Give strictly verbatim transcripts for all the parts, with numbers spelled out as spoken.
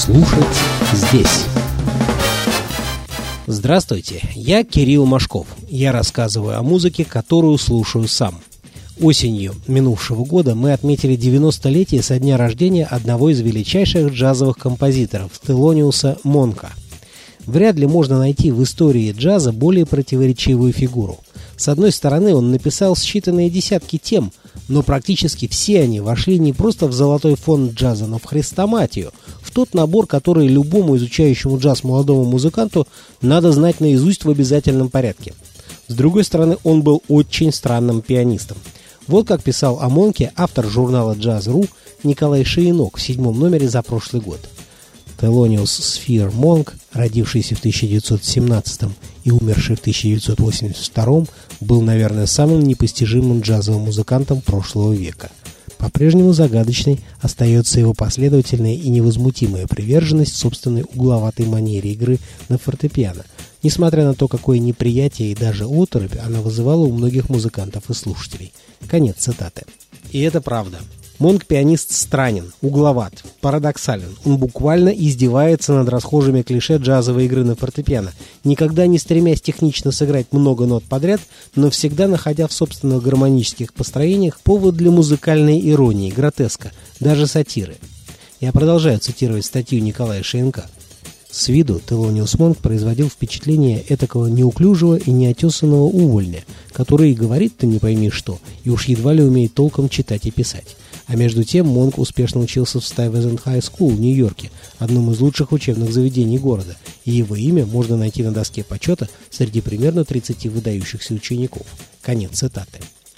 Слушать здесь. Здравствуйте, я Кирилл Машков. Я рассказываю о музыке, которую слушаю сам. Осенью минувшего года мы отметили девяностолетие со дня рождения одного из величайших джазовых композиторов Телониуса Монка. Вряд ли можно найти в истории джаза более противоречивую фигуру. С одной стороны, он написал считанные десятки тем, но практически все они вошли не просто в золотой фонд джаза, но в хрестоматию, в тот набор, который любому изучающему джаз молодому музыканту надо знать наизусть в обязательном порядке. С другой стороны, он был очень странным пианистом. Вот как писал о Монке автор журнала «Джаз точка ру» Николай Шейнок в седьмом номере за прошлый год. Телониус Сфир Монк, родившийся в тысяча девятьсот семнадцатом и умерший в тысяча девятьсот восемьдесят втором, был, наверное, самым непостижимым джазовым музыкантом прошлого века. По-прежнему загадочной остается его последовательная и невозмутимая приверженность собственной угловатой манере игры на фортепиано, несмотря на то, какое неприятие и даже оторопь она вызывала у многих музыкантов и слушателей. Конец цитаты. И это правда. Монк пианист странен, угловат, парадоксален. Он буквально издевается над расхожими клише джазовой игры на фортепиано, никогда не стремясь технично сыграть много нот подряд, но всегда находя в собственных гармонических построениях повод для музыкальной иронии, гротеска, даже сатиры. Я продолжаю цитировать статью Николая Шейнка. С виду Телониус Монк производил впечатление этакого неуклюжего и неотесанного увольня, который и говорит-то не пойми что, и уж едва ли умеет толком читать и писать. А между тем Монк успешно учился в Stuyvesant High School в Нью-Йорке, одном из лучших учебных заведений города, и его имя можно найти на доске почета среди примерно тридцати выдающихся учеников. Конец цитаты.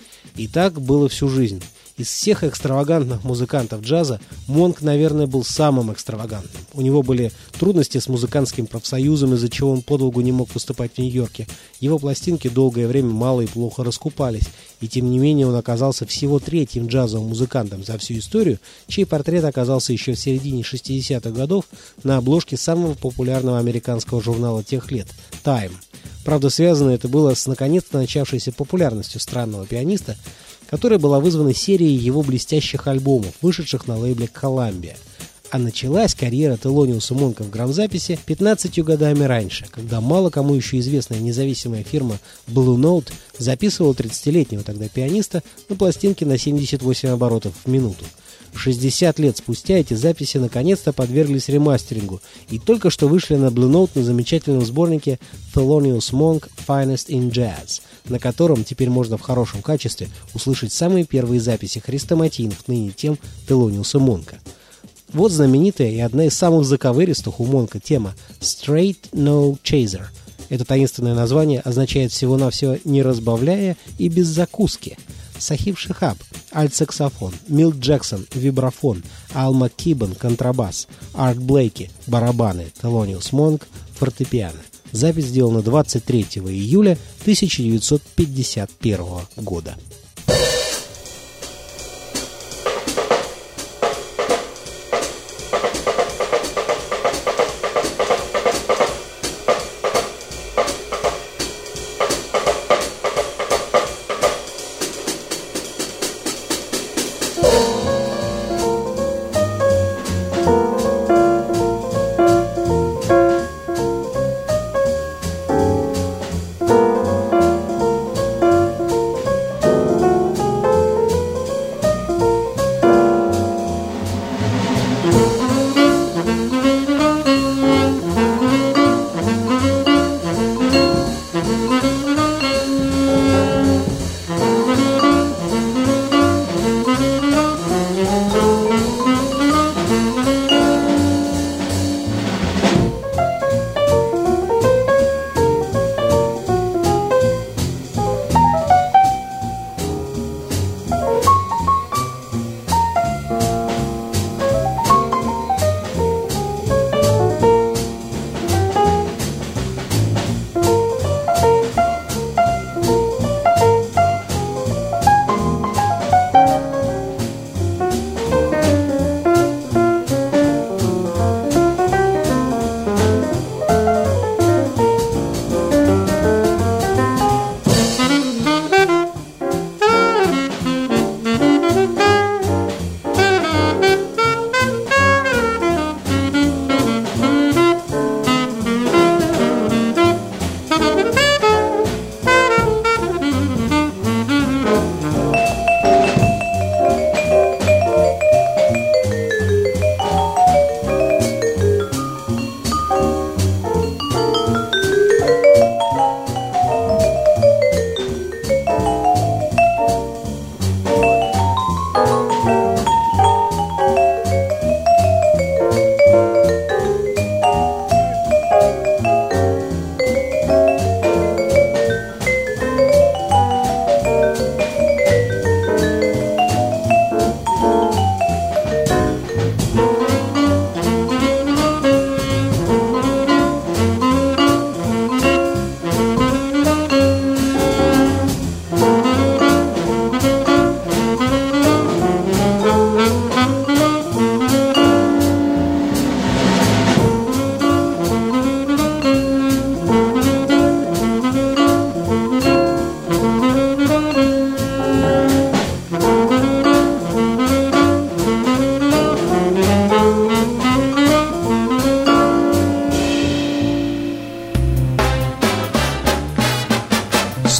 И так было всю жизнь. Из всех экстравагантных музыкантов джаза Монк, наверное, был самым экстравагантным. У него были трудности с музыкантским профсоюзом, из-за чего он подолгу не мог выступать в Нью-Йорке. Его пластинки долгое время мало и плохо раскупались, и тем не менее он оказался всего третьим джазовым музыкантом за всю историю, чей портрет оказался еще в середине шестидесятых годов на обложке самого популярного американского журнала тех лет «Time». Правда, связано это было с наконец-то начавшейся популярностью странного пианиста, которая была вызвана серией его блестящих альбомов, вышедших на лейбле Columbia. А началась карьера Телониуса Монка в грамзаписи пятнадцатью годами раньше, когда мало кому еще известная независимая фирма Blue Note записывала тридцатилетнего тогда пианиста на пластинке на семьдесят восемь оборотов в минуту. шестьдесят лет спустя эти записи наконец-то подверглись ремастерингу и только что вышли на Blue Note на замечательном сборнике Thelonious Monk Finest in Jazz, на котором теперь можно в хорошем качестве услышать самые первые записи хрестоматийных ныне тем Телониуса Монка. Вот знаменитая и одна из самых заковыристых у Монка тема «Straight No Chaser». Это таинственное название означает всего-навсего «не разбавляя и без закуски». Сахиб Шихаб – альт-саксофон, Милт Джексон – вибрафон, Ал Маккибен – контрабас, Арт Блейки – барабаны, Телониус Монк – фортепиано. Запись сделана двадцать третьего июля тысяча девятьсот пятьдесят первого года.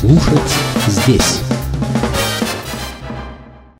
слушать здесь.